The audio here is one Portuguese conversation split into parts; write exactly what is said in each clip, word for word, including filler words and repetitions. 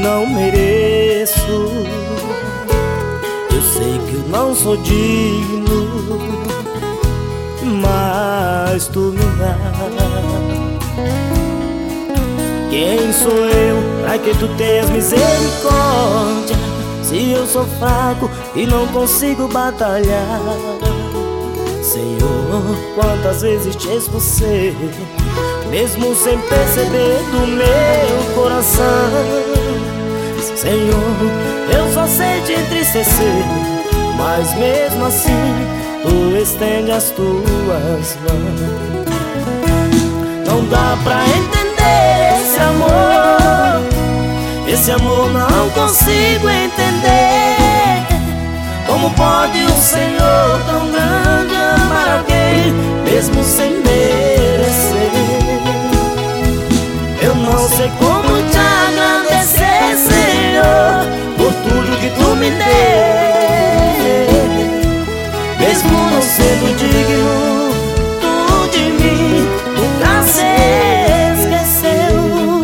não mereço. Eu sei que eu não sou digno, mas tu me dá. Quem sou eu pra que tu tenhas misericórdia, se eu sou fraco e não consigo batalhar? Senhor, quantas vezes te expulsei, mesmo sem perceber do meu coração. Senhor, eu só sei te entristecer, mas mesmo assim tu estende as tuas mãos. Não dá pra entender esse amor, esse amor não consigo entender. Como pode o Senhor tão grande amar alguém, mesmo sem merecer? Eu não sei como te agradecer, Senhor, por tudo que tu me deu, mesmo não sendo digno, tu de mim nunca se esqueceu.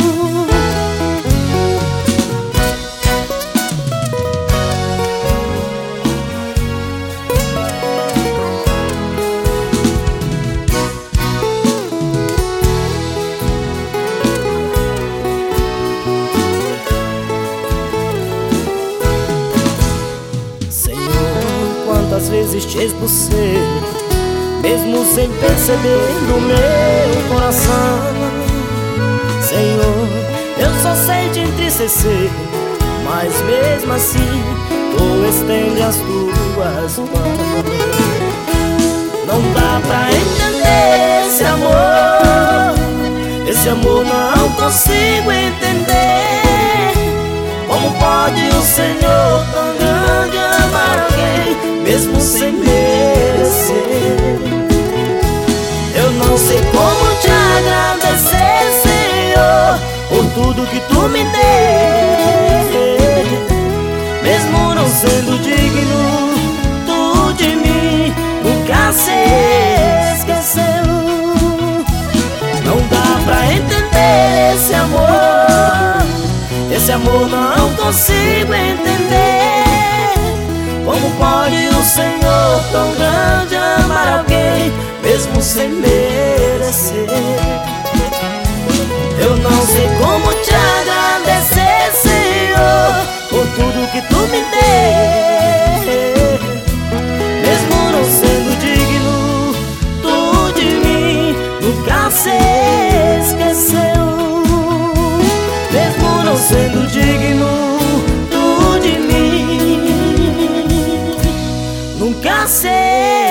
Quantas vezes te expulsei, mesmo sem perceber no meu coração. Senhor, eu só sei te entristecer, mas mesmo assim tu estende as tuas mãos. Não dá pra entender esse amor, esse amor não consigo entender. Como pode o Senhor tão grande amar alguém, mesmo sem merecer? Eu não sei como te agradecer, Senhor, por tudo que tu me deu, mesmo não sendo digno, tu de mim nunca se esqueceu. Não dá pra entender esse amor, esse amor não consigo entender. Como pode o Senhor tão grande amar alguém, mesmo sem merecer? Eu não sei como te agradecer, Senhor, por tudo que tu me deu, mesmo não sendo digno, tu de mim nunca se esqueceu. Mesmo não sendo digno, tu de mim nunca sei.